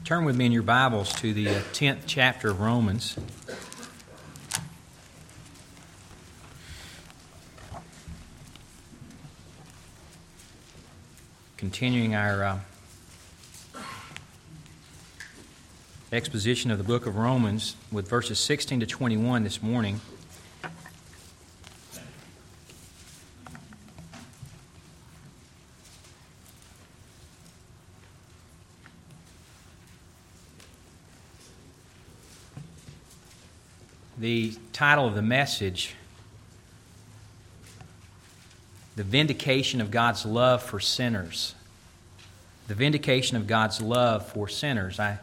Turn with me in your Bibles to the 10th chapter of Romans. Continuing our exposition of the book of Romans with verses 16 to 21 this morning. The title of the message, The Vindication of God's Love for Sinners. The Vindication of God's Love for Sinners. Let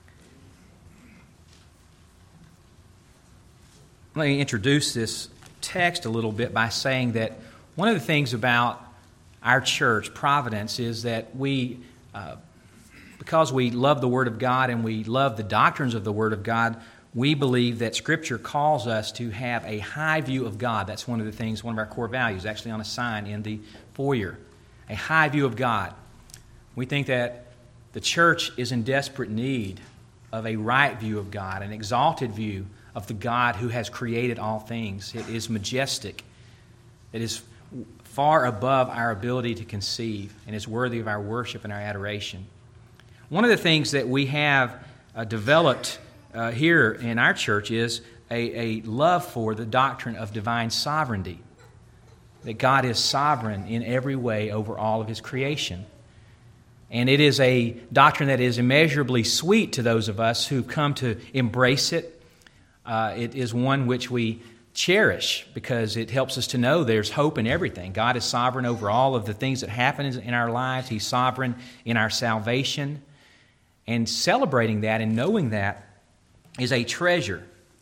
me introduce this text a little bit by saying that one of the things about our church, Providence, is that we, because we love the Word of God and we love the doctrines of the Word of God, we believe that Scripture calls us to have a high view of God. That's one of the things, one of our core values, actually on a sign in the foyer. A high view of God. We think that the church is in desperate need of a right view of God, an exalted view of the God who has created all things. It is majestic. It is far above our ability to conceive and is worthy of our worship and our adoration. One of the things that we have developed here in our church is a love for the doctrine of divine sovereignty. That God is sovereign in every way over all of His creation. And it is a doctrine that is immeasurably sweet to those of us who come to embrace it. It is one which we cherish because it helps us to know there's hope in everything. God is sovereign over all of the things that happen in our lives. He's sovereign in our salvation. And celebrating that and knowing that is a treasure.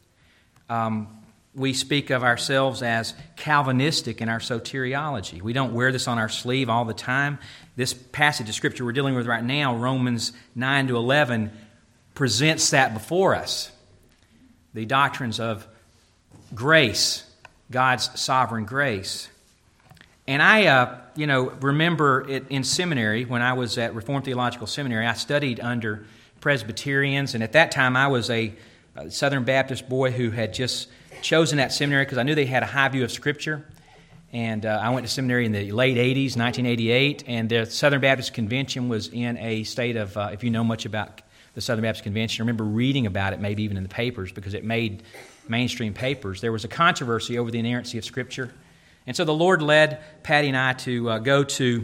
We speak of ourselves as Calvinistic in our soteriology. We don't wear this on our sleeve all the time. This passage of Scripture we're dealing with right now, Romans 9 to 11, presents that before us. The doctrines of grace, God's sovereign grace. And I remember it in seminary, when I was at Reformed Theological Seminary, I studied under Presbyterians, and at that time I was a Southern Baptist boy who had just chosen that seminary because I knew they had a high view of Scripture. And I went to seminary in the late 80s, 1988, and the Southern Baptist Convention was in a state of, if you know much about the Southern Baptist Convention, I remember reading about it maybe even in the papers because it made mainstream papers. There was a controversy over the inerrancy of Scripture. And so the Lord led Patty and I to go to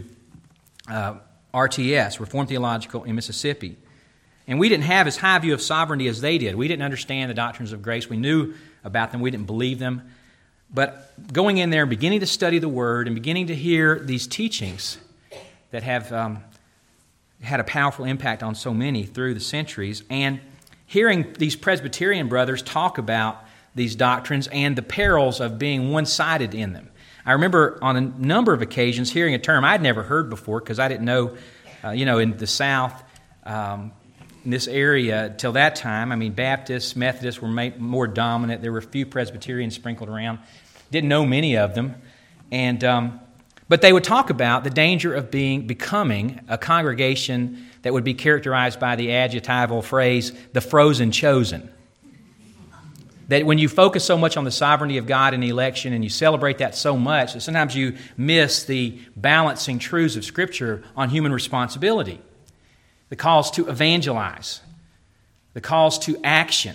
RTS, Reformed Theological in Mississippi. And we didn't have as high a view of sovereignty as they did. We didn't understand the doctrines of grace. We knew about them. We didn't believe them. But going in there and beginning to study the Word and beginning to hear these teachings that have had a powerful impact on so many through the centuries, and hearing these Presbyterian brothers talk about these doctrines and the perils of being one-sided in them. I remember on a number of occasions hearing a term I'd never heard before because I didn't know, in the South, in this area till that time, Baptists, Methodists were more dominant. There were a few Presbyterians sprinkled around. Didn't know many of them. But they would talk about the danger of becoming a congregation that would be characterized by the adjectival phrase, the frozen chosen. That when you focus so much on the sovereignty of God in the election and you celebrate that so much, that sometimes you miss the balancing truths of Scripture on human responsibility. The calls to evangelize, the calls to action.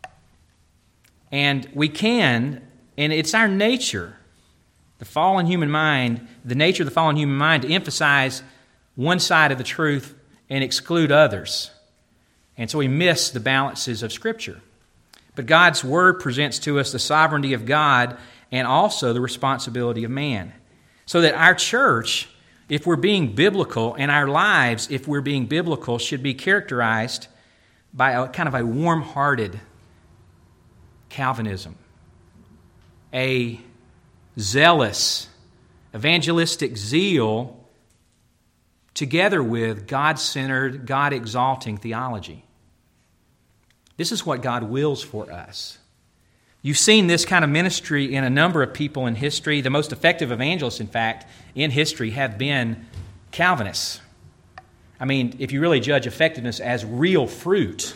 And we can, and it's our nature, the fallen human mind, the nature of the fallen human mind to emphasize one side of the truth and exclude others. And so we miss the balances of Scripture. But God's Word presents to us the sovereignty of God and also the responsibility of man. So that our church, if we're being biblical, and our lives, if we're being biblical, should be characterized by a kind of a warm-hearted Calvinism, a zealous, evangelistic zeal together with God-centered, God-exalting theology. This is what God wills for us. You've seen this kind of ministry in a number of people in history. The most effective evangelists, in fact, in history have been Calvinists. I mean, if you really judge effectiveness as real fruit,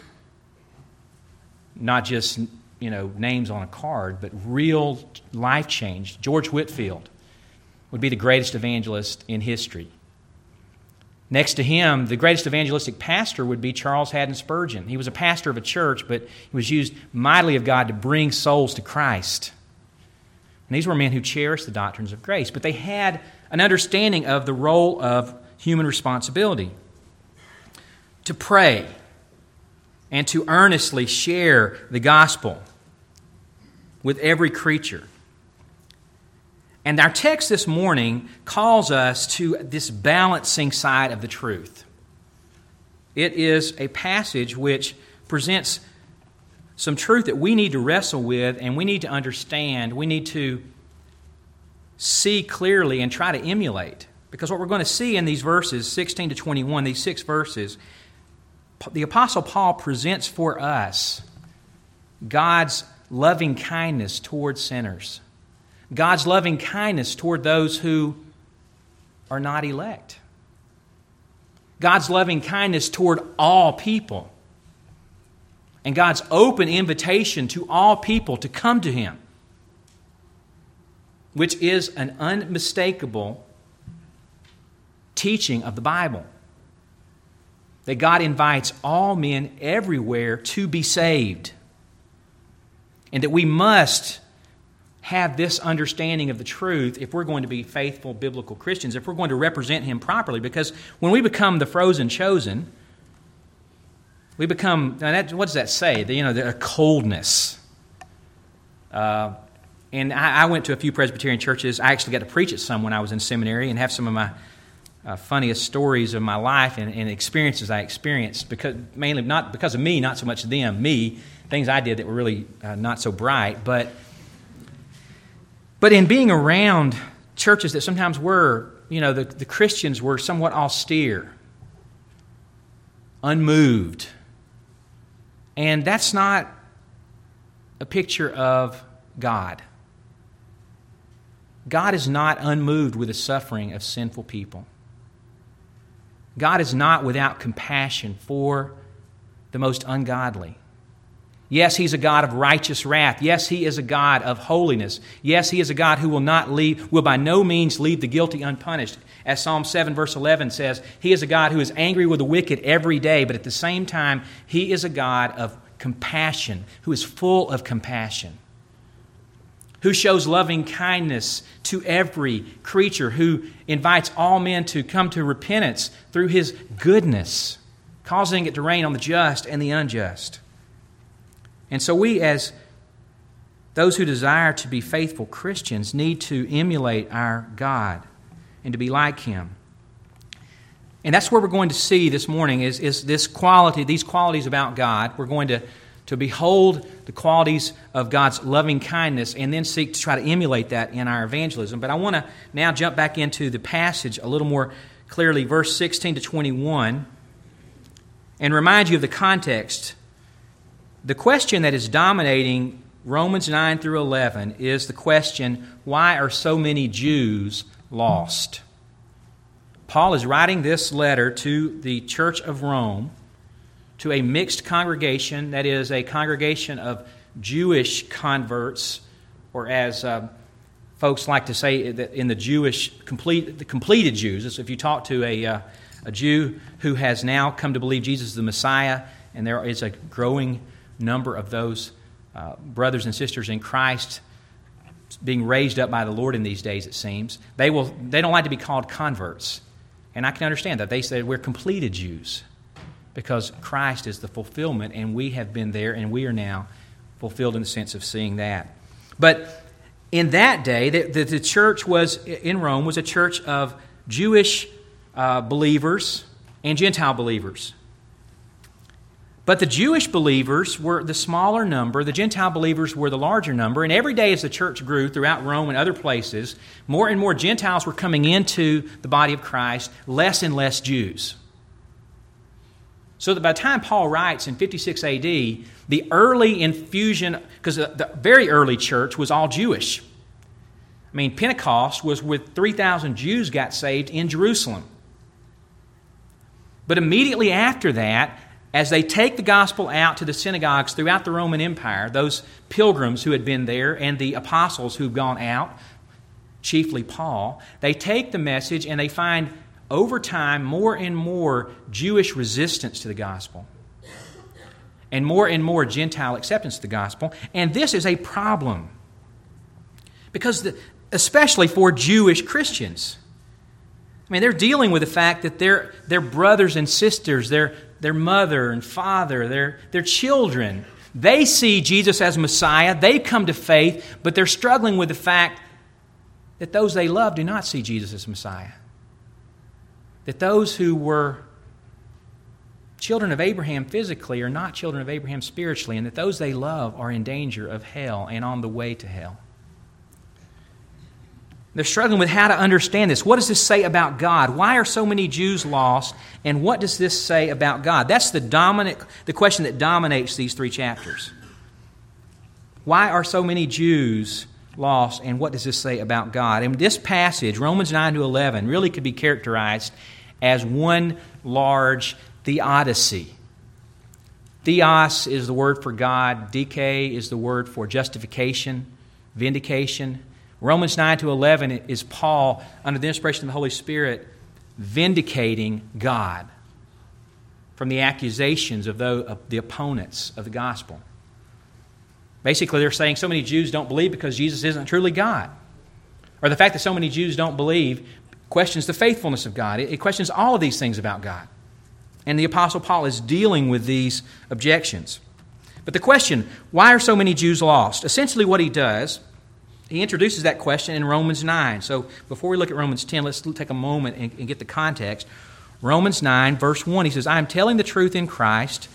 not just, names on a card, but real life change, George Whitefield would be the greatest evangelist in history. Next to him, the greatest evangelistic pastor would be Charles Haddon Spurgeon. He was a pastor of a church, but he was used mightily of God to bring souls to Christ. And these were men who cherished the doctrines of grace, but they had an understanding of the role of human responsibility to pray and to earnestly share the gospel with every creature. And our text this morning calls us to this balancing side of the truth. It is a passage which presents some truth that we need to wrestle with and we need to understand. We need to see clearly and try to emulate. Because what we're going to see in these verses, 16 to 21, these 6 verses, the Apostle Paul presents for us God's loving kindness toward sinners. God's loving kindness toward those who are not elect. God's loving kindness toward all people. And God's open invitation to all people to come to Him, which is an unmistakable teaching of the Bible. That God invites all men everywhere to be saved. And that we must have this understanding of the truth if we're going to be faithful biblical Christians, if we're going to represent Him properly. Because when we become the frozen chosen, we become, what does that say? The coldness. And I went to a few Presbyterian churches. I actually got to preach at some when I was in seminary and have some of my funniest stories of my life and experiences I experienced, mainly not because of me, not so much them, me, things I did that were really not so bright, but in being around churches that sometimes were, the Christians were somewhat austere, unmoved, and that's not a picture of God. God is not unmoved with the suffering of sinful people. God is not without compassion for the most ungodly. Yes, He's a God of righteous wrath. Yes, He is a God of holiness. Yes, He is a God who will by no means leave the guilty unpunished. As Psalm 7 verse 11 says, He is a God who is angry with the wicked every day, but at the same time, He is a God of compassion, who is full of compassion, who shows loving kindness to every creature, who invites all men to come to repentance through His goodness, causing it to rain on the just and the unjust. And so we, as those who desire to be faithful Christians, need to emulate our God and to be like Him. And that's where we're going to see this morning is this quality, these qualities about God. We're going to behold the qualities of God's loving kindness and then seek to try to emulate that in our evangelism. But I want to now jump back into the passage a little more clearly, verse 16 to 21, and remind you of the context. The question that is dominating Romans 9 through 11 is the question, why are so many Jews lost? Paul is writing this letter to the Church of Rome, to a mixed congregation, that is, a congregation of Jewish converts, or as folks like to say that in the Jewish, the completed Jews. So if you talk to a Jew who has now come to believe Jesus is the Messiah, and there is a growing number of those brothers and sisters in Christ being raised up by the Lord in these days, it seems, they don't like to be called converts. And I can understand that. They say we're completed Jews because Christ is the fulfillment, and we have been there, and we are now fulfilled in the sense of seeing that. But in that day, the church in Rome was a church of Jewish believers and Gentile believers. But the Jewish believers were the smaller number, the Gentile believers were the larger number, and every day as the church grew throughout Rome and other places, more and more Gentiles were coming into the body of Christ, less and less Jews. So that by the time Paul writes in 56 AD, the early infusion, because the very early church was all Jewish. I mean, Pentecost was with 3,000 Jews got saved in Jerusalem. But immediately after that, as they take the gospel out to the synagogues throughout the Roman Empire, those pilgrims who had been there and the apostles who've gone out, chiefly Paul, they take the message and they find over time more and more Jewish resistance to the gospel and more Gentile acceptance of the gospel. And this is a problem because especially for Jewish Christians. I mean, they're dealing with the fact that their brothers and sisters, their mother and father, their children, they see Jesus as Messiah. They come to faith, but they're struggling with the fact that those they love do not see Jesus as Messiah. That those who were children of Abraham physically are not children of Abraham spiritually, and that those they love are in danger of hell and on the way to hell. They're struggling with how to understand this. What does this say about God? Why are so many Jews lost? And what does this say about God? That's the question that dominates these 3 chapters. Why are so many Jews lost, and what does this say about God? And this passage, Romans 9 to 11, really could be characterized as one large theodicy. Theos is the word for God. Dike is the word for justification, vindication. Romans 9 to 11 is Paul, under the inspiration of the Holy Spirit, vindicating God from the accusations of the opponents of the gospel. Basically, they're saying so many Jews don't believe because Jesus isn't truly God. Or the fact that so many Jews don't believe questions the faithfulness of God. It questions all of these things about God. And the Apostle Paul is dealing with these objections. But the question, why are so many Jews lost? Essentially what he does, he introduces that question in Romans 9. So before we look at Romans 10, let's take a moment and get the context. Romans 9, verse 1, he says, I am telling the truth in Christ.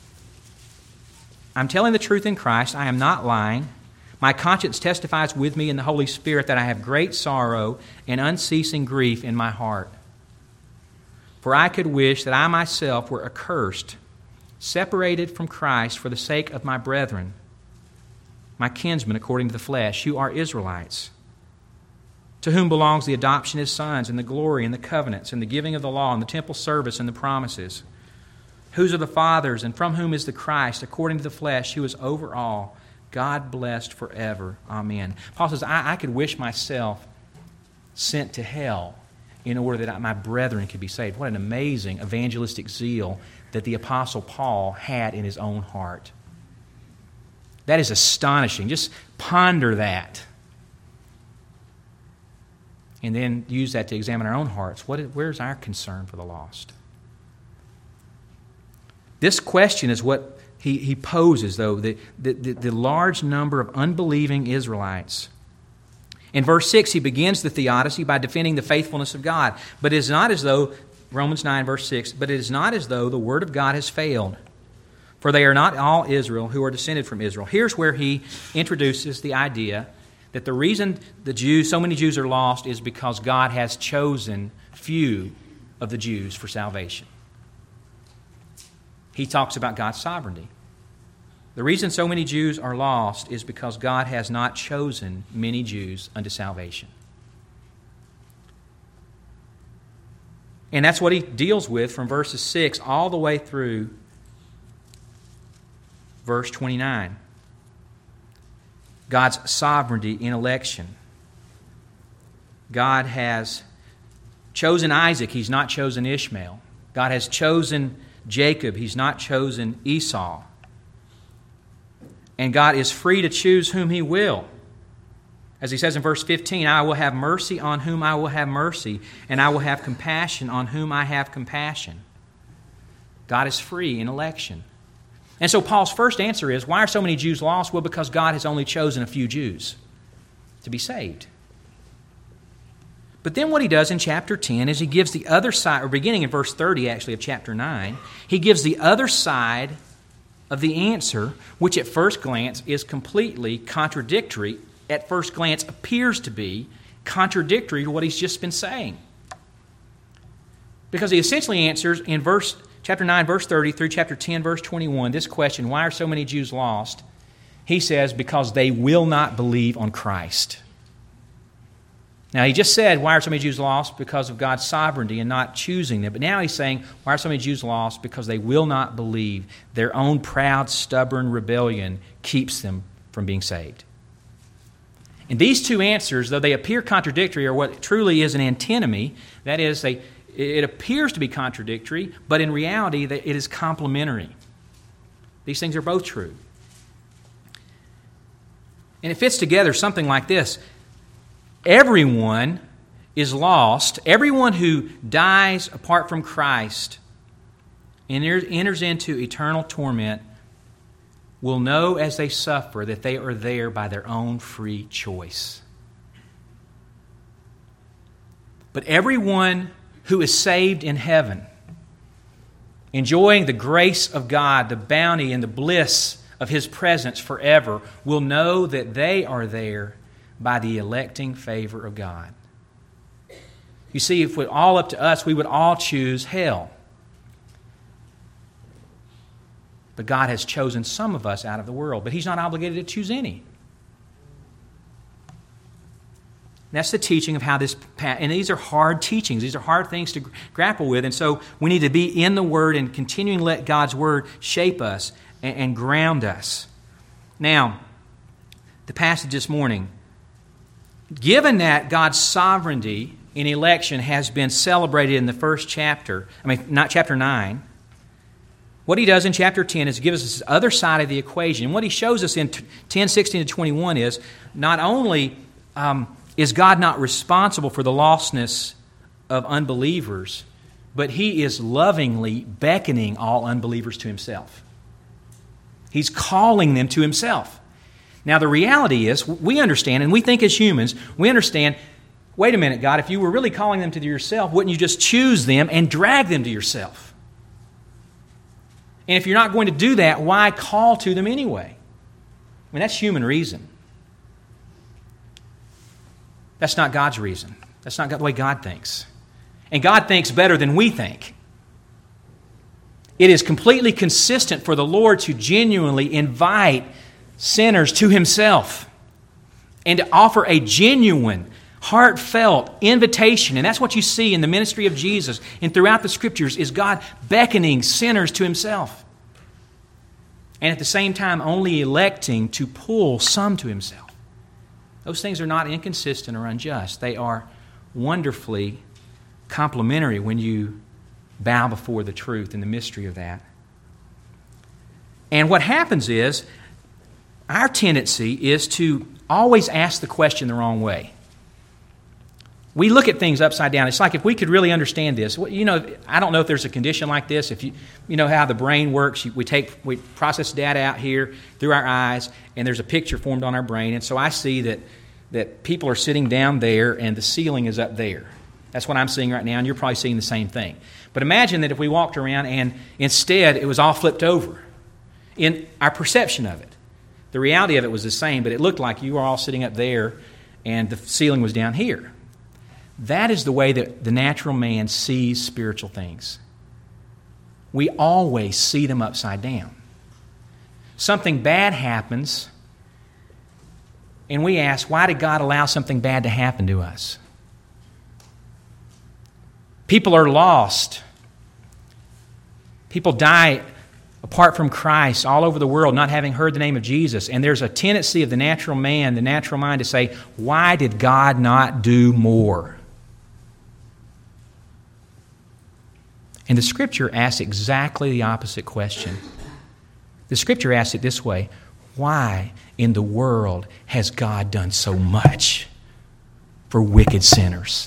I'm telling the truth in Christ. I am not lying. My conscience testifies with me in the Holy Spirit that I have great sorrow and unceasing grief in my heart. For I could wish that I myself were accursed, separated from Christ for the sake of my brethren, my kinsmen according to the flesh, who are Israelites, to whom belongs the adoption as sons, and the glory, and the covenants, and the giving of the law, and the temple service, and the promises, whose are the fathers, and from whom is the Christ, according to the flesh, who is over all, God blessed forever. Amen. Paul says, I could wish myself sent to hell in order that my brethren could be saved. What an amazing evangelistic zeal that the Apostle Paul had in his own heart. That is astonishing. Just ponder that. And then use that to examine our own hearts. Where's our concern for the lost? This question is what he poses, though, the large number of unbelieving Israelites. In verse 6, he begins the theodicy by defending the faithfulness of God. But it is not as though, Romans 9, verse 6, but it is not as though the word of God has failed. For they are not all Israel who are descended from Israel. Here's where he introduces the idea that the reason so many Jews are lost is because God has chosen few of the Jews for salvation. He talks about God's sovereignty. The reason so many Jews are lost is because God has not chosen many Jews unto salvation. And that's what he deals with from verses 6 all the way through verse 29. God's sovereignty in election. God has chosen Isaac, he's not chosen Ishmael. God has chosen Jacob, he's not chosen Esau. And God is free to choose whom he will. As he says in verse 15, I will have mercy on whom I will have mercy, and I will have compassion on whom I have compassion. God is free in election. And so Paul's first answer is, why are so many Jews lost? Well, because God has only chosen a few Jews to be saved. But then what he does in chapter 10 is he gives the other side, or beginning in verse 30 actually of chapter 9, he gives the other side of the answer, which at first glance is completely contradictory, at first glance appears to be contradictory to what he's just been saying. Because he essentially answers in chapter 9, verse 30 through chapter 10, verse 21, this question, why are so many Jews lost? He says, because they will not believe on Christ. Now, he just said, why are so many Jews lost? Because of God's sovereignty and not choosing them. But now he's saying, why are so many Jews lost? Because they will not believe. Their own proud, stubborn rebellion keeps them from being saved. And these two answers, though they appear contradictory, are what truly is an antinomy. That is, it appears to be contradictory, but in reality, it is complementary. These things are both true. And it fits together something like this. Everyone is lost. Everyone who dies apart from Christ and enters into eternal torment will know as they suffer that they are there by their own free choice. But everyone who is saved in heaven, enjoying the grace of God, the bounty and the bliss of His presence forever, will know that they are there by the electing favor of God. You see, if it were all up to us, we would all choose hell. But God has chosen some of us out of the world, but He's not obligated to choose any. That's the teaching of how this, and these are hard teachings. These are hard things to grapple with, and so we need to be in the Word and continuing to let God's Word shape us and ground us. Now, the passage this morning, given that God's sovereignty in election has been celebrated in the first chapter, not chapter 9, what he does in chapter 10 is give us this other side of the equation. And what he shows us in 10, 16 to 21 is not only is God not responsible for the lostness of unbelievers, but He is lovingly beckoning all unbelievers to Himself. He's calling them to Himself. Now, the reality is, we understand, and we think as humans, we understand, wait a minute, God, if you were really calling them to yourself, wouldn't you just choose them and drag them to yourself? And if you're not going to do that, why call to them anyway? That's human reason. That's not God's reason. That's not the way God thinks. And God thinks better than we think. It is completely consistent for the Lord to genuinely invite sinners to Himself and to offer a genuine, heartfelt invitation. And that's what you see in the ministry of Jesus and throughout the Scriptures, is God beckoning sinners to Himself. And at the same time, only electing to pull some to Himself. Those things are not inconsistent or unjust. They are wonderfully complementary when you bow before the truth and the mystery of that. And what happens is, our tendency is to always ask the question the wrong way. We look at things upside down. It's like if we could really understand this. I don't know if there's a condition like this. If you know how the brain works, we process data out here through our eyes, and there's a picture formed on our brain. And so I see that people are sitting down there, and the ceiling is up there. That's what I'm seeing right now, and you're probably seeing the same thing. But imagine that if we walked around and instead it was all flipped over in our perception of it. The reality of it was the same, but it looked like you were all sitting up there and the ceiling was down here. That is the way that the natural man sees spiritual things. We always see them upside down. Something bad happens, and we ask, why did God allow something bad to happen to us? People are lost. People die apart from Christ all over the world, not having heard the name of Jesus. And there's a tendency of the natural man, the natural mind, to say, why did God not do more? And the Scripture asks exactly the opposite question. The Scripture asks it this way: why in the world has God done so much for wicked sinners?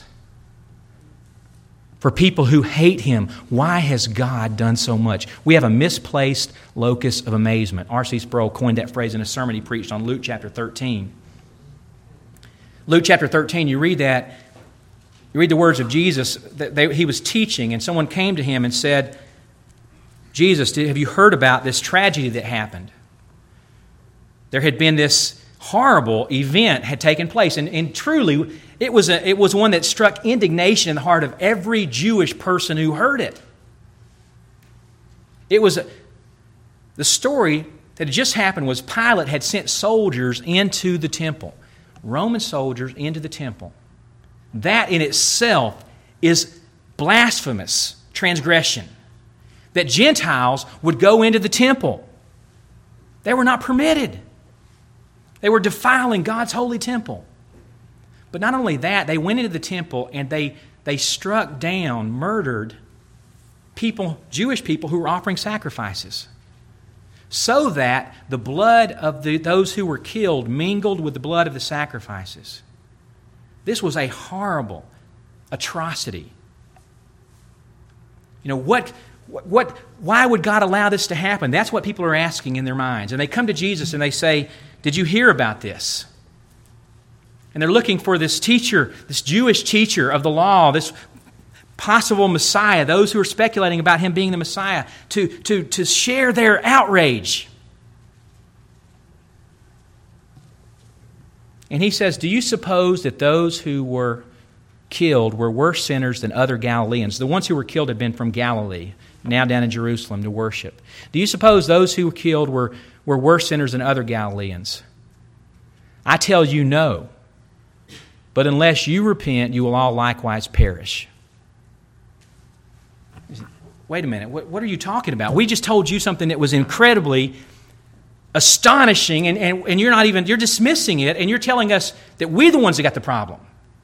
For people who hate Him, why has God done so much? We have a misplaced locus of amazement. R.C. Sproul coined that phrase in a sermon he preached on Luke chapter 13. Luke chapter 13, you read that, you read the words of Jesus. He was teaching, and someone came to Him and said, Jesus, have you heard about this tragedy that happened? There had been this horrible event had taken place, and truly, it was one that struck indignation in the heart of every Jewish person who heard it. It was the story that had just happened was Pilate had sent soldiers into the temple, Roman soldiers into the temple, That in itself is blasphemous transgression. That Gentiles would go into the temple. They were not permitted. They were defiling God's holy temple. But not only that, they went into the temple and they struck down, murdered people, Jewish people who were offering sacrifices, so that the blood of those who were killed mingled with the blood of the sacrifices. This was a horrible atrocity. You know, why would God allow this to happen? That's what people are asking in their minds. And they come to Jesus and they say, "Did you hear about this?" And they're looking for this teacher, this Jewish teacher of the law, this possible Messiah, those who are speculating about him being the Messiah, to share their outrage. And he says, "Do you suppose that those who were killed were worse sinners than other Galileans?" The ones who were killed had been from Galilee, now down in Jerusalem to worship. "Do you suppose those who were killed were worse sinners than other Galileans? I tell you no. But unless you repent, you will all likewise perish." Wait a minute, what are you talking about? We just told you something that was incredibly astonishing, and you're dismissing it, and you're telling us that we're the ones that got the problem.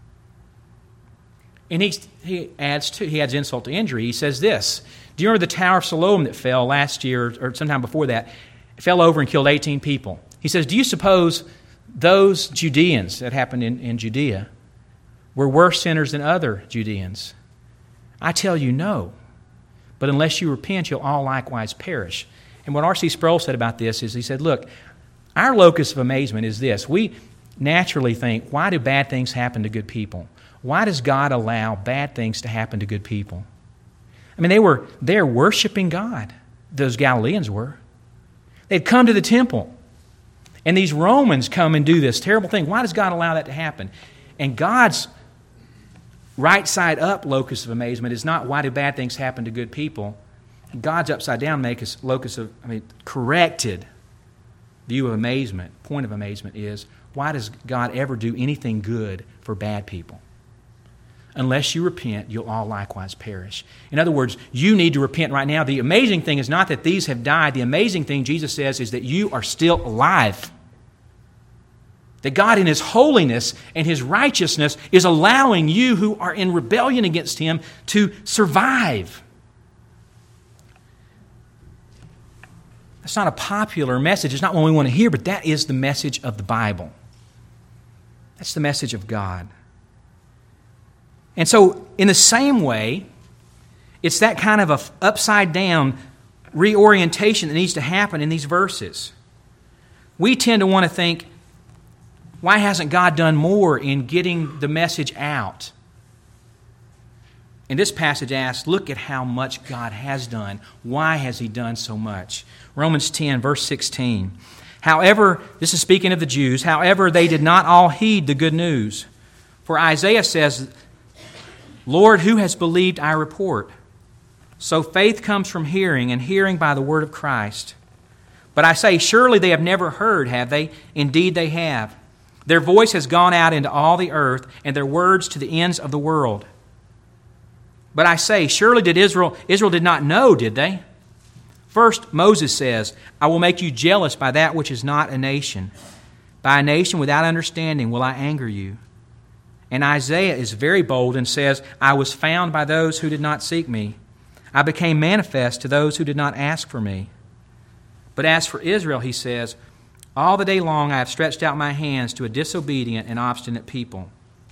And he adds insult to injury. He says this: "Do you remember the Tower of Siloam that fell last year or sometime before that? It fell over and killed 18 people." He says, "Do you suppose those Judeans," that happened in Judea, "were worse sinners than other Judeans? I tell you no. But unless you repent, you'll all likewise perish." And what R.C. Sproul said about this is, he said, look, our locus of amazement is this. We naturally think, why do bad things happen to good people? Why does God allow bad things to happen to good people? I mean, they're worshiping God. Those Galileans were. They'd come to the temple. And these Romans come and do this terrible thing. Why does God allow that to happen? And God's right side up locus of amazement is not why do bad things happen to good people. God's upside down corrected view of amazement, point of amazement is, why does God ever do anything good for bad people? Unless you repent, you'll all likewise perish. In other words, you need to repent right now. The amazing thing is not that these have died. The amazing thing, Jesus says, is that you are still alive. That God in His holiness and His righteousness is allowing you who are in rebellion against Him to survive. That's not a popular message. It's not one we want to hear, but that is the message of the Bible. That's the message of God. And so, in the same way, it's that kind of a upside-down reorientation that needs to happen in these verses. We tend to want to think, why hasn't God done more in getting the message out? And this passage asks, look at how much God has done. Why has He done so much? Romans 10, verse 16. However, this is speaking of the Jews, however, they did not all heed the good news. For Isaiah says, "Lord, who has believed our report?" So faith comes from hearing, and hearing by the word of Christ. But I say, surely they have never heard, have they? Indeed they have. Their voice has gone out into all the earth, and their words to the ends of the world. But I say, surely did Israel did not know, did they? First, Moses says, "I will make you jealous by that which is not a nation. By a nation without understanding will I anger you." And Isaiah is very bold and says, "I was found by those who did not seek me. I became manifest to those who did not ask for me." But as for Israel, he says, "All the day long I have stretched out my hands to a disobedient and obstinate people."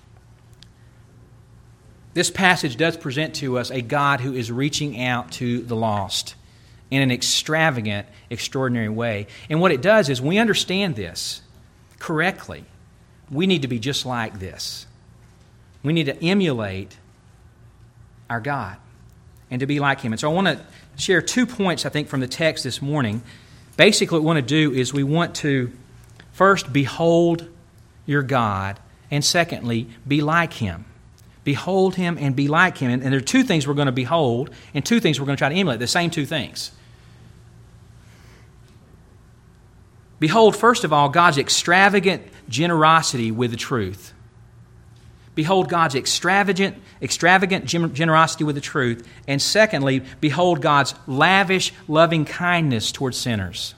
This passage does present to us a God who is reaching out to the lost in an extravagant, extraordinary way. And what it does is, we understand this correctly. We need to be just like this. We need to emulate our God and to be like Him. And so I want to share 2 points, I think, from the text this morning. Basically, what we want to do is we want to first behold your God, and secondly, be like Him. Behold Him and be like Him. And there are 2 things we're going to behold and 2 things we're going to try to emulate, the same 2 things. Behold, first of all, God's extravagant generosity with the truth. behold God's extravagant generosity with the truth. And secondly, behold God's lavish loving kindness towards sinners.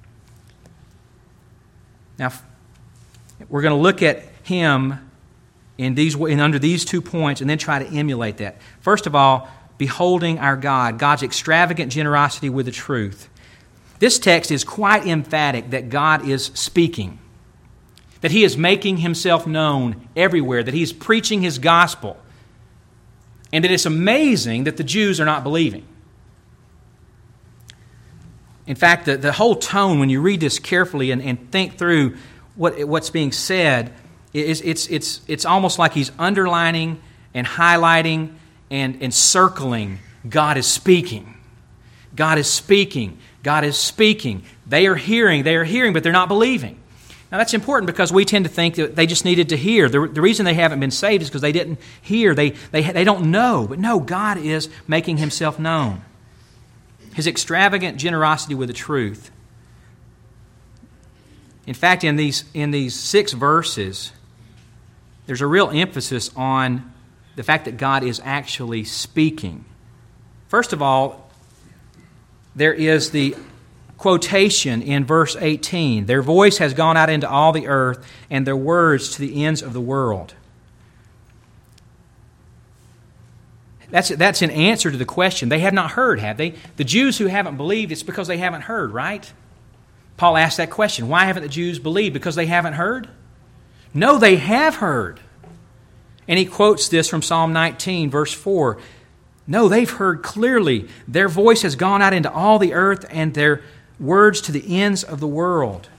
Now, we're going to look at Him under these 2 points and then try to emulate that. First of all, beholding our God, God's extravagant generosity with the truth. This text is quite emphatic that God is speaking, that He is making Himself known everywhere, that He is preaching His gospel, and that it's amazing that the Jews are not believing. In fact, the whole tone, when you read this carefully and think through what's being said, it's almost like He's underlining and highlighting and circling, God is speaking. God is speaking. God is speaking. They are hearing, but they're not believing. Now that's important because we tend to think that they just needed to hear. The reason they haven't been saved is because they didn't hear. They don't know. But no, God is making Himself known. His extravagant generosity with the truth. In fact, in these 6 verses, there's a real emphasis on the fact that God is actually speaking. First of all, there is the quotation in verse 18. Their voice has gone out into all the earth, and their words to the ends of the world. That's an answer to the question. They have not heard, have they? The Jews who haven't believed, it's because they haven't heard, right? Paul asked that question. Why haven't the Jews believed? Because they haven't heard? No, they have heard. And he quotes this from Psalm 19, verse 4. No, they've heard clearly. Their voice has gone out into all the earth, and their words to the ends of the world.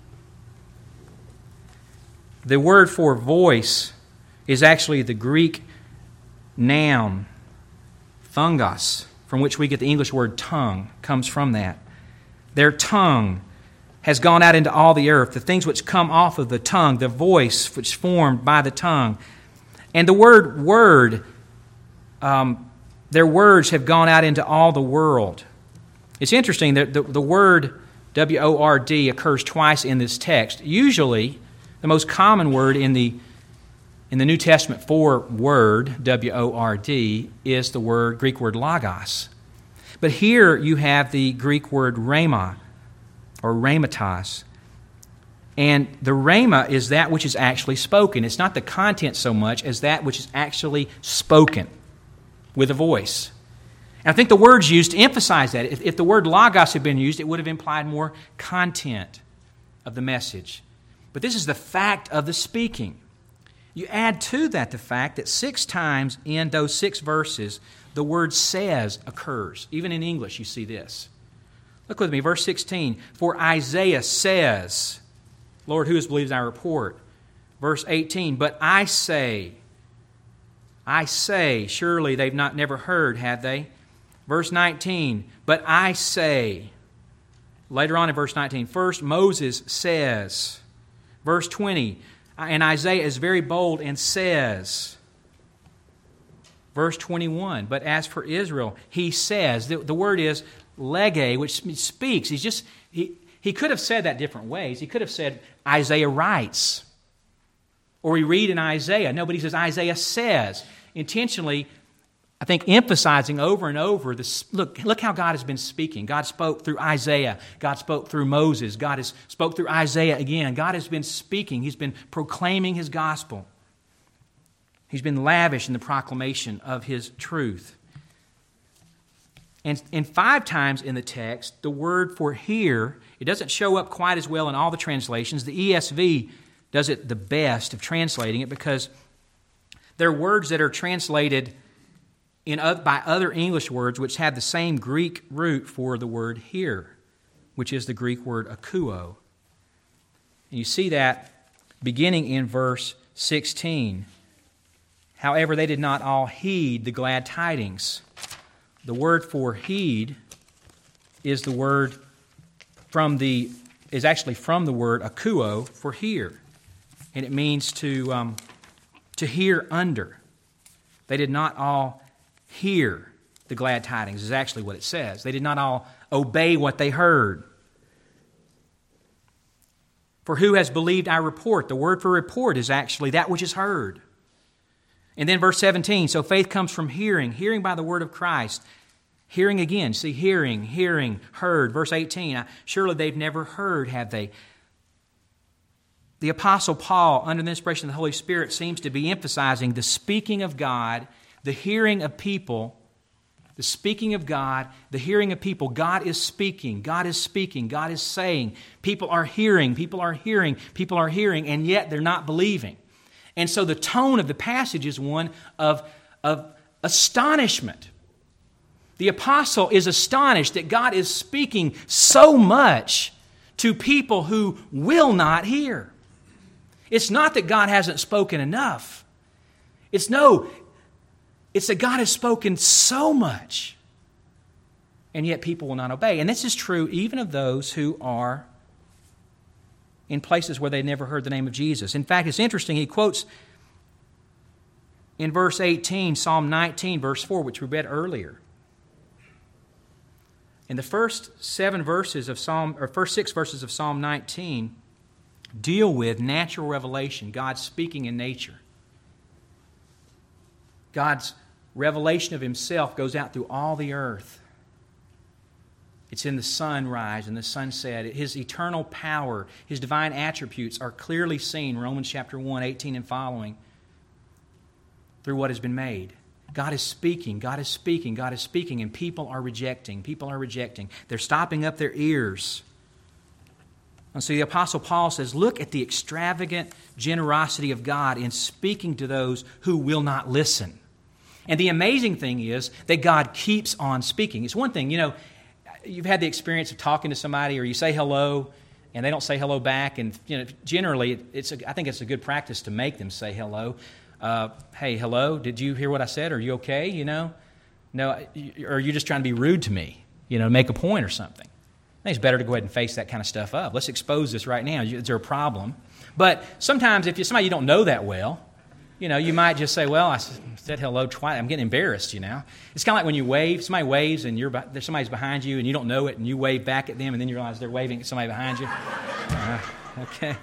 The word for voice is actually the Greek noun, thungos, from which we get the English word tongue, comes from that. Their tongue has gone out into all the earth, the things which come off of the tongue, the voice which is formed by the tongue. And the word, their words have gone out into all the world. It's interesting that the word W-O-R-D occurs twice in this text. Usually, the most common word in the New Testament for word, W-O-R-D, is the Greek word logos. But here you have the Greek word rhema, or rhematos. And the rhema is that which is actually spoken. It's not the content so much as that which is actually spoken with a voice. And I think the word's used to emphasize that. If the word logos had been used, it would have implied more content of the message. But this is the fact of the speaking. You add to that the fact that 6 times in those 6 verses, the word says occurs. Even in English, you see this. Look with me, verse 16. For Isaiah says, Lord, who has believed our report? Verse 18, but I say, surely they've never heard, have they? Verse 19, but I say. Later on in verse 19, first Moses says. Verse 20, and Isaiah is very bold and says. Verse 21, but as for Israel, he says. The word is lege, which speaks. He could have said that different ways. He could have said, Isaiah writes. Or we read in Isaiah. No, but he says, Isaiah says. Intentionally, I think, emphasizing over and over this. Look how God has been speaking. God spoke through Isaiah. God spoke through Moses. God has spoke through Isaiah again. God has been speaking. He's been proclaiming His gospel. He's been lavish in the proclamation of His truth. And 5 times in the text, the word for hear, it doesn't show up quite as well in all the translations. The ESV does it the best of translating it because there are words that are translated by other English words which have the same Greek root for the word hear, which is the Greek word akouo. And you see that beginning in verse 16. However, they did not all heed the glad tidings. The word for heed is the word is actually from the word akouo for hear, and it means to hear under. They did not all hear the glad tidings is actually what it says. They did not all obey what they heard. For who has believed our report? The word for report is actually that which is heard. And then verse 17, so faith comes from hearing, hearing by the word of Christ. Hearing again, see, hearing, heard. Verse 18, surely they've never heard, have they? The Apostle Paul, under the inspiration of the Holy Spirit, seems to be emphasizing the speaking of God, the hearing of people, the speaking of God, the hearing of people. God is speaking, God is speaking, God is saying. People are hearing, and yet they're not believing. And so the tone of the passage is one of astonishment. The apostle is astonished that God is speaking so much to people who will not hear. It's not that God hasn't spoken enough. It's that God has spoken so much, and yet people will not obey. And this is true even of those who are in places where they never heard the name of Jesus. In fact, it's interesting, he quotes in verse 18, Psalm 19, verse 4, which we read earlier. In the first 6 verses of Psalm 19 deal with natural revelation, God speaking in nature. God's revelation of Himself goes out through all the earth. It's in the sunrise and the sunset. His eternal power, His divine attributes are clearly seen, Romans chapter 1, 18 and following, through what has been made. God is speaking, and people are rejecting. They're stopping up their ears. And so the Apostle Paul says, look at the extravagant generosity of God in speaking to those who will not listen. And the amazing thing is that God keeps on speaking. It's one thing, you've had the experience of talking to somebody, or you say hello, and they don't say hello back. And generally, I think it's a good practice to make them say hello. Hey, hello, did you hear what I said? Are you okay? No, or are you just trying to be rude to me? Make a point or something. I think it's better to go ahead and face that kind of stuff up. Let's expose this right now. Is there a problem? But sometimes if you're somebody you don't know that well, you might just say, well, I said hello twice. I'm getting embarrassed, It's kind of like when you wave. Somebody waves and somebody's behind you and you don't know it, and you wave back at them, and then you realize they're waving at somebody behind you. Okay.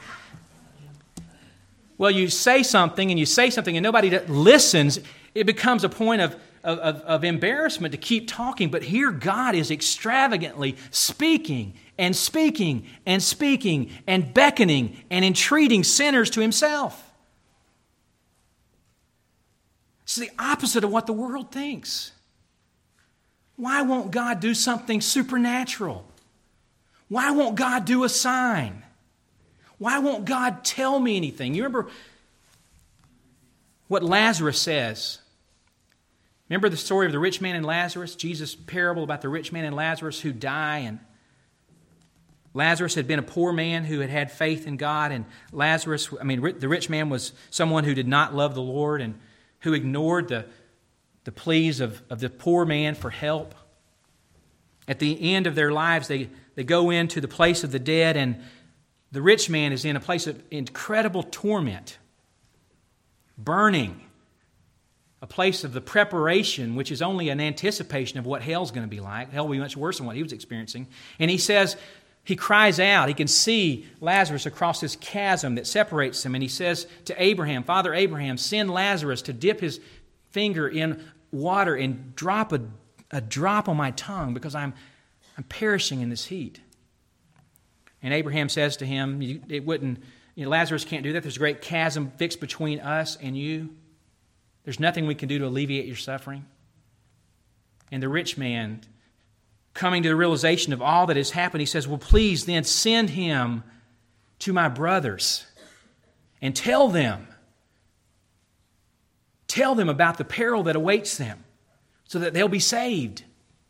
Well, you say something and nobody listens. It becomes a point of embarrassment to keep talking. But here God is extravagantly speaking and beckoning and entreating sinners to Himself. It's the opposite of what the world thinks. Why won't God do something supernatural? Why won't God do a sign? Why won't God tell me anything? You remember what Lazarus says? Remember the story of the rich man and Lazarus? Jesus' parable about the rich man and Lazarus who die. And Lazarus had been a poor man who had had faith in God. And the rich man was someone who did not love the Lord and who ignored the pleas of the poor man for help. At the end of their lives, they go into the place of the dead, and the rich man is in a place of incredible torment, burning, a place of the preparation, which is only an anticipation of what hell's going to be like. Hell will be much worse than what he was experiencing. And he cries out. He can see Lazarus across this chasm that separates them. And he says to Abraham, Father Abraham, send Lazarus to dip his finger in water and drop a drop on my tongue, because I'm perishing in this heat. And Abraham says to him, Lazarus can't do that. There's a great chasm fixed between us and you. There's nothing we can do to alleviate your suffering. And the rich man, coming to the realization of all that has happened, he says, well, please then send him to my brothers and tell them about the peril that awaits them so that they'll be saved.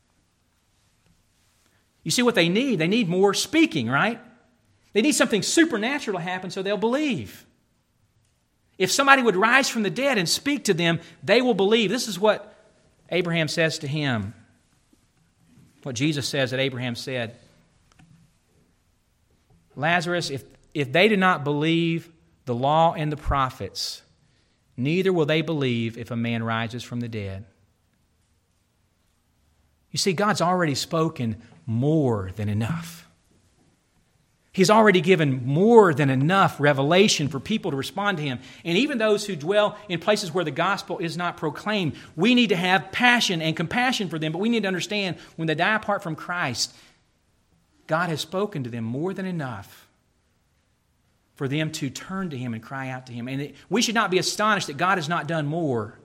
You see what they need? They need more speaking, right? They need something supernatural to happen so they'll believe. If somebody would rise from the dead and speak to them, they will believe. This is what Abraham says to him. What Jesus says that Abraham said. Lazarus, if they do not believe the law and the prophets, neither will they believe if a man rises from the dead. You see, God's already spoken more than enough. He's already given more than enough revelation for people to respond to Him. And even those who dwell in places where the gospel is not proclaimed, we need to have passion and compassion for them. But we need to understand when they die apart from Christ, God has spoken to them more than enough for them to turn to Him and cry out to Him. And we should not be astonished that God has not done more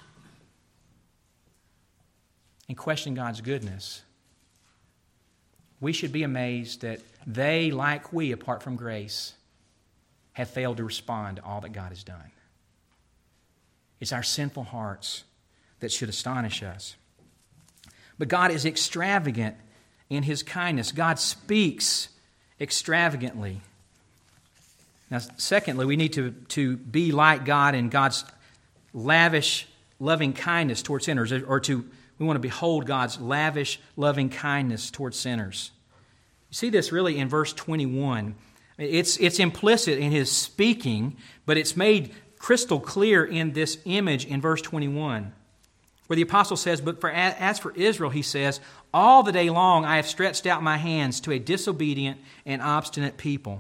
and question God's goodness. We should be amazed that they, like we, apart from grace, have failed to respond to all that God has done. It's our sinful hearts that should astonish us. But God is extravagant in His kindness. God speaks extravagantly. Now, secondly, we need to be like God in God's lavish, loving kindness towards sinners, we want to behold God's lavish, loving kindness towards sinners. You see this really in verse 21. It's implicit in His speaking, but it's made crystal clear in this image in verse 21, where the apostle says, "But as for Israel," he says, "all the day long I have stretched out my hands to a disobedient and obstinate people."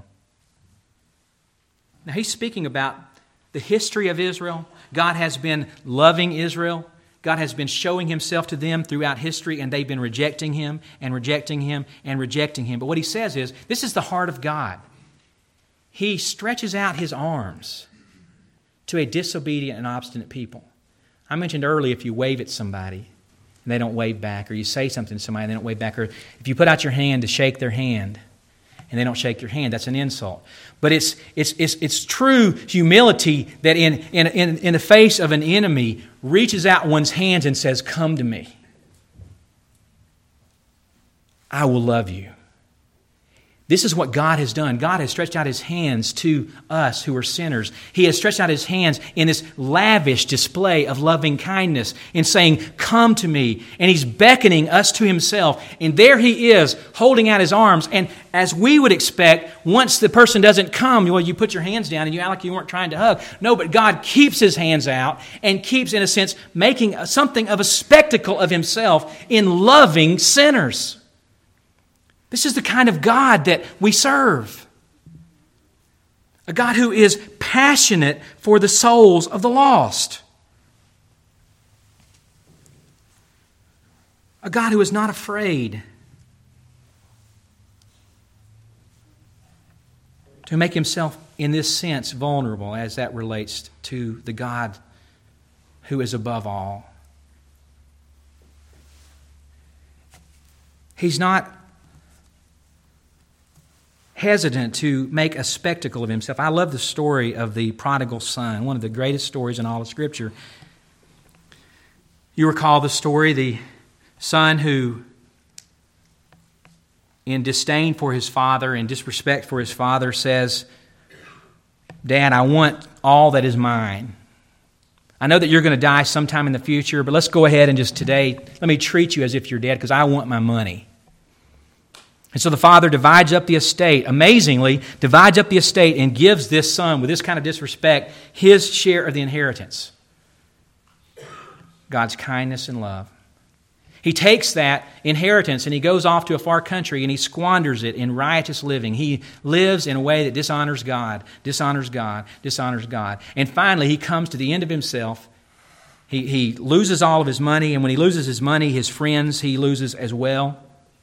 Now he's speaking about the history of Israel. God has been loving Israel. God has been showing Himself to them throughout history, and they've been rejecting Him and rejecting Him and rejecting Him. But what he says is, this is the heart of God. He stretches out His arms to a disobedient and obstinate people. I mentioned earlier, if you wave at somebody and they don't wave back, or you say something to somebody and they don't wave back, or if you put out your hand to shake their hand and they don't shake your hand, that's an insult. But it's true humility that in the face of an enemy reaches out one's hands and says, "Come to me. I will love you." This is what God has done. God has stretched out His hands to us who are sinners. He has stretched out His hands in this lavish display of loving kindness in saying, "Come to me." And He's beckoning us to Himself. And there He is, holding out His arms. And as we would expect, once the person doesn't come, well, you put your hands down and you act like you weren't trying to hug. No, but God keeps His hands out and keeps, in a sense, making something of a spectacle of Himself in loving sinners. This is the kind of God that we serve. A God who is passionate for the souls of the lost. A God who is not afraid to make Himself, in this sense, vulnerable as that relates to the God who is above all. He's not hesitant to make a spectacle of Himself. I love the story of the prodigal son, one of the greatest stories in all of Scripture. You recall the story, the son who, in disdain for his father, in disrespect for his father, says, "Dad, I want all that is mine. I know that you're going to die sometime in the future, but let's go ahead and just today, let me treat you as if you're dead because I want my money." And so the father divides up the estate, amazingly, divides up the estate and gives this son, with this kind of disrespect, his share of the inheritance. God's kindness and love. He takes that inheritance and he goes off to a far country and he squanders it in riotous living. He lives in a way that dishonors God, dishonors God, dishonors God. And finally, he comes to the end of himself. He loses all of his money, and when he loses his money, his friends he loses as well.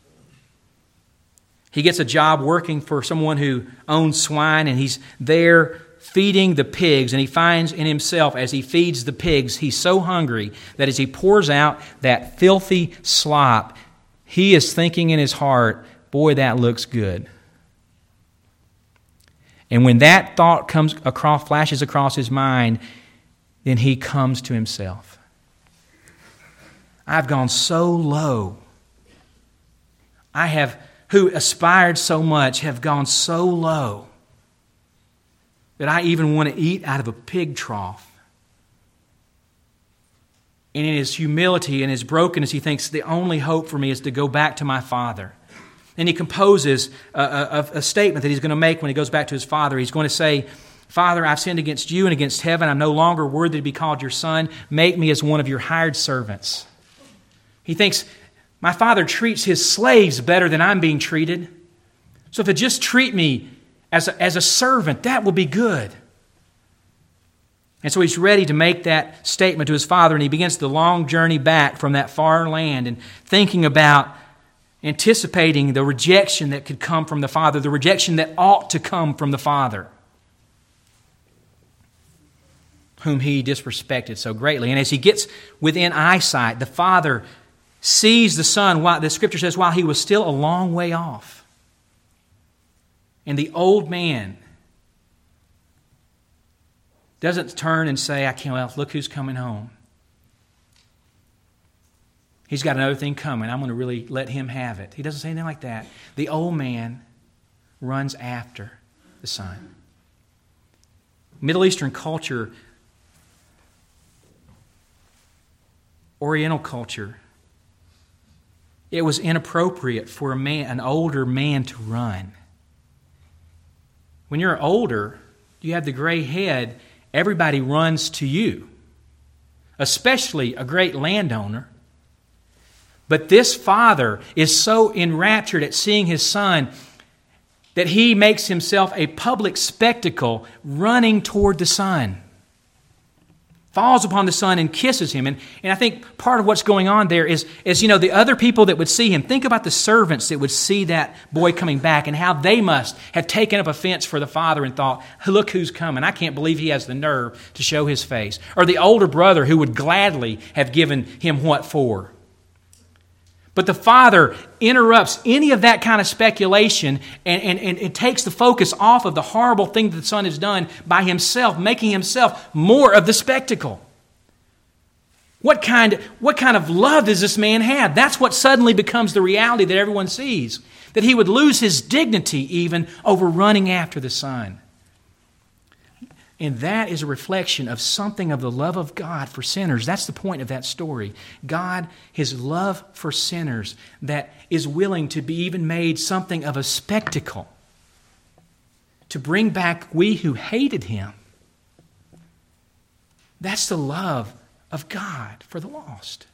He gets a job working for someone who owns swine, and he's there feeding the pigs, and he finds in himself, as he feeds the pigs, he's so hungry that as he pours out that filthy slop, he is thinking in his heart, "Boy, that looks good." And when that thought flashes across his mind, then he comes to himself. I've gone so low. Who aspired so much, have gone so low that I even want to eat out of a pig trough. And in his humility and his brokenness, he thinks the only hope for me is to go back to my father. And he composes a statement that he's going to make when he goes back to his father. He's going to say, "Father, I've sinned against you and against heaven. I'm no longer worthy to be called your son. Make me as one of your hired servants." He thinks, my father treats his slaves better than I'm being treated. So if it just treat me as a servant, that will be good. And so he's ready to make that statement to his father, and he begins the long journey back from that far land and thinking about, anticipating the rejection that could come from the father, the rejection that ought to come from the father, whom he disrespected so greatly. And as he gets within eyesight, the father sees the son, while the Scripture says, while he was still a long way off. And the old man doesn't turn and say, look who's coming home. He's got another thing coming. I'm going to really let him have it. He doesn't say anything like that. The old man runs after the son. Middle Eastern culture, Oriental culture, it was inappropriate for an older man to run. When you're older, you have the gray head, everybody runs to you, especially a great landowner. But this father is so enraptured at seeing his son that he makes himself a public spectacle running toward the son. Falls upon the son and kisses him. And I think part of what's going on there is the other people that would see him. Think about the servants that would see that boy coming back and how they must have taken up offense for the father and thought, look who's coming. I can't believe he has the nerve to show his face. Or the older brother who would gladly have given him what for. But the father interrupts any of that kind of speculation and it takes the focus off of the horrible thing that the son has done by himself, making himself more of the spectacle. What kind of love does this man have? That's what suddenly becomes the reality that everyone sees. That he would lose his dignity even over running after the son. And that is a reflection of something of the love of God for sinners. That's the point of that story. God, His love for sinners that is willing to be even made something of a spectacle to bring back we who hated Him. That's the love of God for the lost.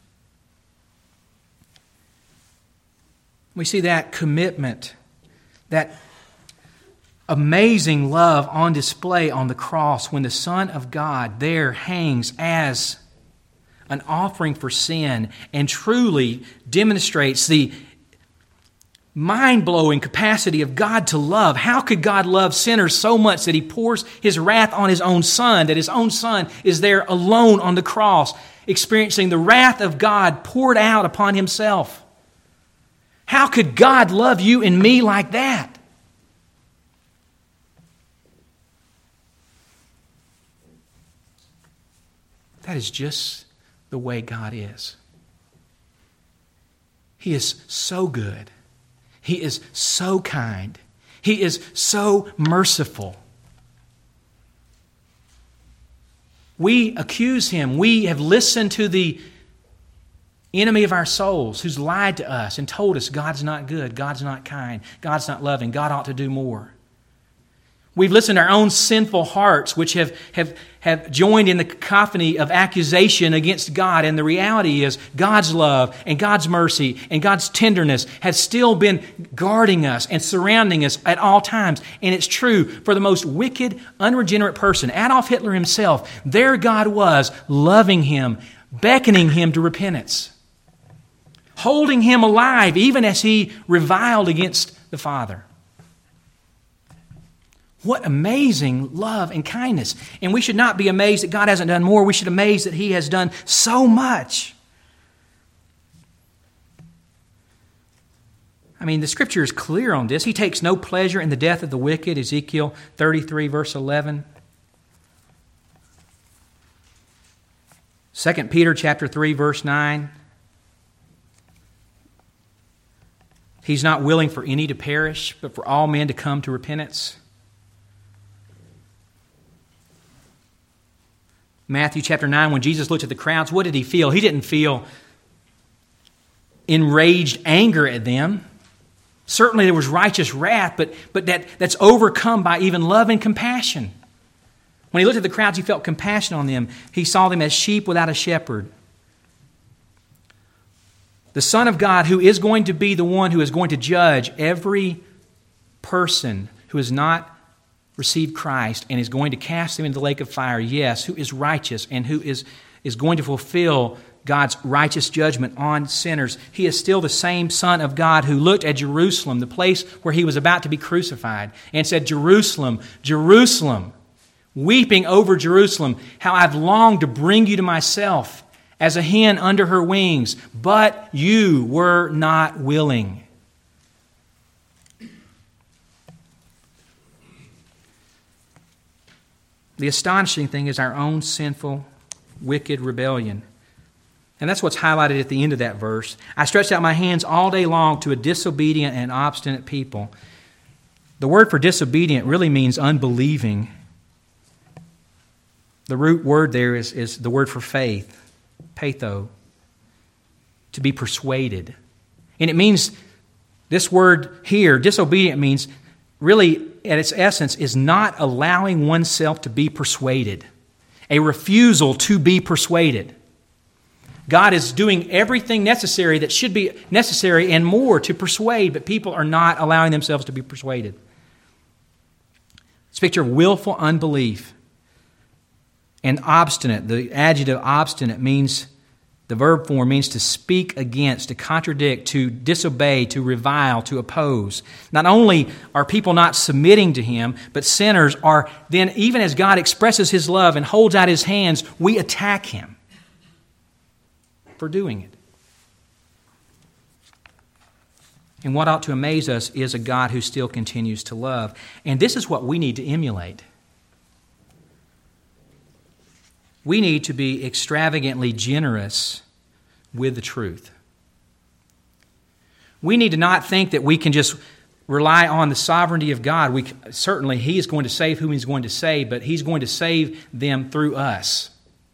We see that commitment, that amazing love on display on the cross when the Son of God there hangs as an offering for sin and truly demonstrates the mind-blowing capacity of God to love. How could God love sinners so much that He pours His wrath on His own Son, that His own Son is there alone on the cross, experiencing the wrath of God poured out upon Himself? How could God love you and me like that? That is just the way God is. He is so good. He is so kind. He is so merciful. We accuse Him. We have listened to the enemy of our souls who's lied to us and told us God's not good, God's not kind, God's not loving, God ought to do more. We've listened to our own sinful hearts, which have joined in the cacophony of accusation against God. And the reality is God's love and God's mercy and God's tenderness has still been guarding us and surrounding us at all times. And it's true for the most wicked, unregenerate person. Adolf Hitler himself, there God was, loving him, beckoning him to repentance, holding him alive even as he reviled against the Father. What amazing love and kindness. And we should not be amazed that God hasn't done more. We should be amazed that He has done so much. I mean, the Scripture is clear on this. He takes no pleasure in the death of the wicked, Ezekiel 33, verse 11. 2 Peter chapter 3, verse 9. He's not willing for any to perish, but for all men to come to repentance. Matthew chapter 9, when Jesus looked at the crowds, what did He feel? He didn't feel enraged anger at them. Certainly there was righteous wrath, but that's overcome by even love and compassion. When He looked at the crowds, He felt compassion on them. He saw them as sheep without a shepherd. The Son of God, who is going to be the one who is going to judge every person who has not received Christ and is going to cast them into the lake of fire, yes, who is righteous and who is going to fulfill God's righteous judgment on sinners, he is still the same Son of God who looked at Jerusalem, the place where he was about to be crucified, and said, Jerusalem, Jerusalem, weeping over Jerusalem, how I've longed to bring you to myself as a hen under her wings, but you were not willing. The astonishing thing is our own sinful, wicked rebellion. And that's what's highlighted at the end of that verse. I stretched out my hands all day long to a disobedient and obstinate people. The word for disobedient really means unbelieving. The root word there is the word for faith, patho, to be persuaded. And it means, this word here, disobedient, means really at its essence is not allowing oneself to be persuaded, a refusal to be persuaded. God is doing everything necessary that should be necessary and more to persuade, but people are not allowing themselves to be persuaded. It's a picture of willful unbelief. And obstinate, the adjective obstinate means, the verb form means to speak against, to contradict, to disobey, to revile, to oppose. Not only are people not submitting to Him, but sinners are then, even as God expresses His love and holds out His hands, we attack Him for doing it. And what ought to amaze us is a God who still continues to love. And this is what we need to emulate. We need to be extravagantly generous with the truth. We need to not think that we can just rely on the sovereignty of God. Certainly, He is going to save whom He's going to save, but He's going to save them through us.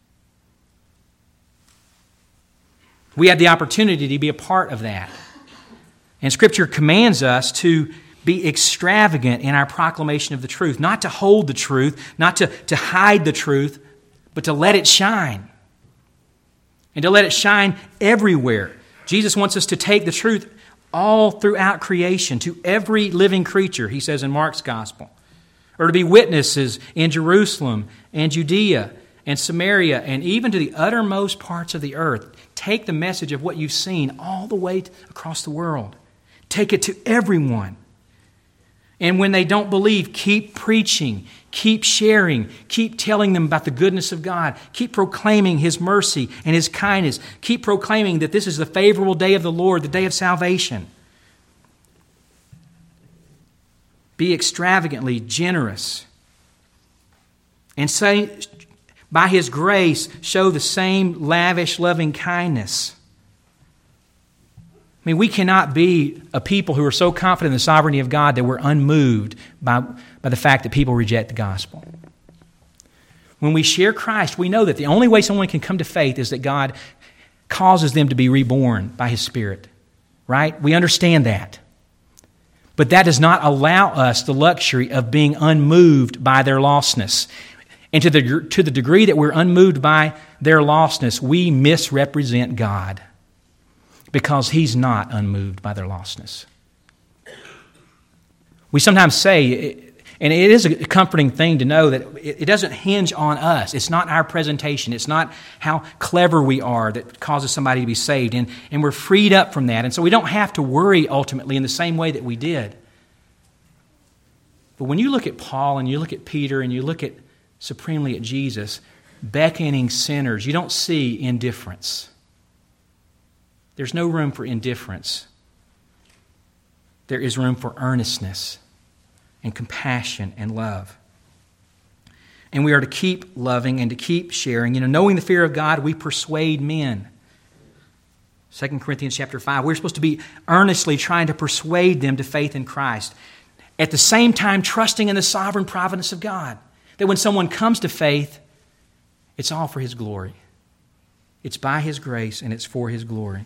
We have the opportunity to be a part of that. And Scripture commands us to be extravagant in our proclamation of the truth, not to hold the truth, not to hide the truth, but to let it shine. And to let it shine everywhere. Jesus wants us to take the truth all throughout creation, to every living creature, He says in Mark's Gospel. Or to be witnesses in Jerusalem and Judea and Samaria and even to the uttermost parts of the earth. Take the message of what you've seen all the way across the world. Take it to everyone. And when they don't believe, keep preaching, keep sharing, keep telling them about the goodness of God, keep proclaiming His mercy and His kindness, keep proclaiming that this is the favorable day of the Lord, the day of salvation. Be extravagantly generous and say, by His grace, show the same lavish loving kindness. I mean, we cannot be a people who are so confident in the sovereignty of God that we're unmoved by the fact that people reject the gospel. When we share Christ, we know that the only way someone can come to faith is that God causes them to be reborn by His Spirit. Right? We understand that. But that does not allow us the luxury of being unmoved by their lostness. And to the degree that we're unmoved by their lostness, we misrepresent God. Because He's not unmoved by their lostness. We sometimes say, and it is a comforting thing to know that it doesn't hinge on us. It's not our presentation. It's not how clever we are that causes somebody to be saved. And we're freed up from that. And so we don't have to worry ultimately in the same way that we did. But when you look at Paul and you look at Peter and you look at supremely at Jesus, beckoning sinners, you don't see indifference. There's no room for indifference. There is room for earnestness and compassion and love. And we are to keep loving and to keep sharing. Knowing the fear of God, we persuade men. 2 Corinthians chapter 5, we're supposed to be earnestly trying to persuade them to faith in Christ. At the same time, trusting in the sovereign providence of God. That when someone comes to faith, it's all for His glory. It's by His grace and it's for His glory.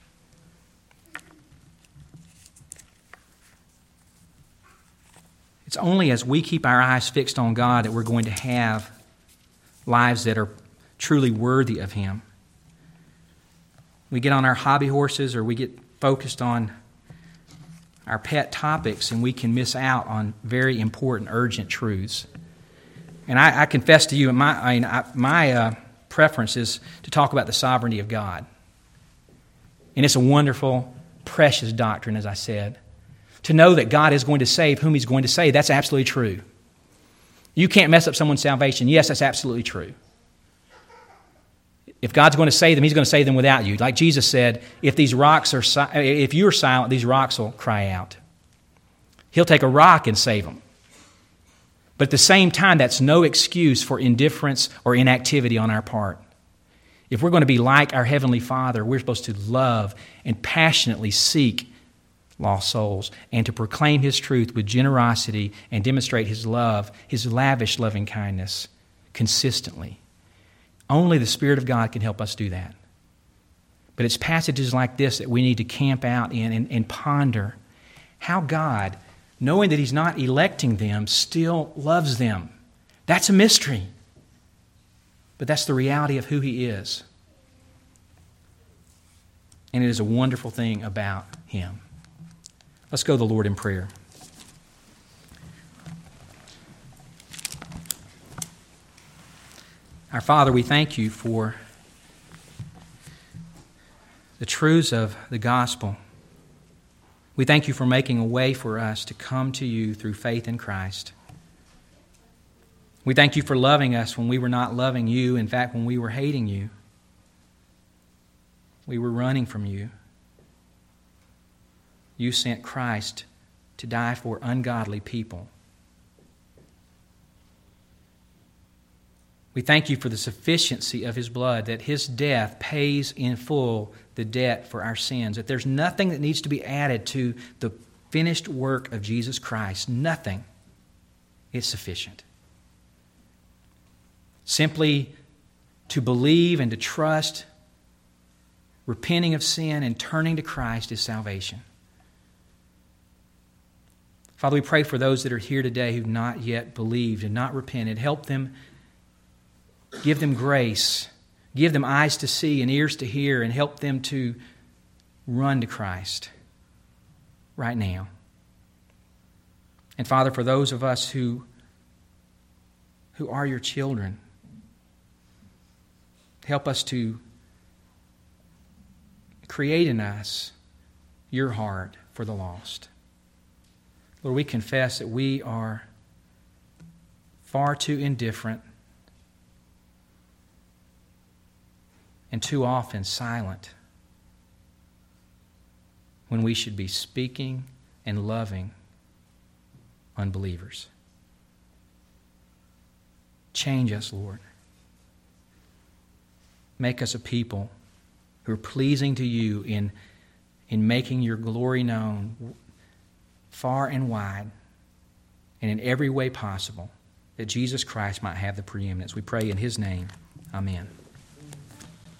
It's only as we keep our eyes fixed on God that we're going to have lives that are truly worthy of Him. We get on our hobby horses or we get focused on our pet topics, and we can miss out on very important, urgent truths. And I confess to you, my preference is to talk about the sovereignty of God. And it's a wonderful, precious doctrine, as I said. To know that God is going to save whom He's going to save, that's absolutely true. You can't mess up someone's salvation. Yes, that's absolutely true. If God's going to save them, He's going to save them without you. Like Jesus said, if you are silent, these rocks will cry out. He'll take a rock and save them. But at the same time, that's no excuse for indifference or inactivity on our part. If we're going to be like our Heavenly Father, we're supposed to love and passionately seek lost souls and to proclaim His truth with generosity and demonstrate His love, His lavish loving kindness consistently. Only the Spirit of God can help us do that. But it's passages like this that we need to camp out in and ponder how God, knowing that He's not electing them, still loves them. That's a mystery. But that's the reality of who He is. And it is a wonderful thing about Him. Let's go to the Lord in prayer. Our Father, we thank You for the truths of the gospel. We thank You for making a way for us to come to You through faith in Christ. We thank You for loving us when we were not loving You. In fact, when we were hating You, we were running from You. You sent Christ to die for ungodly people. We thank You for the sufficiency of His blood, that His death pays in full the debt for our sins, that there's nothing that needs to be added to the finished work of Jesus Christ. Nothing. It's sufficient. Simply to believe and to trust, repenting of sin and turning to Christ is salvation. Father, we pray for those that are here today who've not yet believed and not repented. Help them. Give them grace. Give them eyes to see and ears to hear, and help them to run to Christ right now. And Father, for those of us who are Your children, help us to create in us Your heart for the lost. Lord, we confess that we are far too indifferent and too often silent when we should be speaking and loving unbelievers. Change us, Lord. Make us a people who are pleasing to You in making Your glory known far and wide and in every way possible, that Jesus Christ might have the preeminence. We pray in His name. Amen.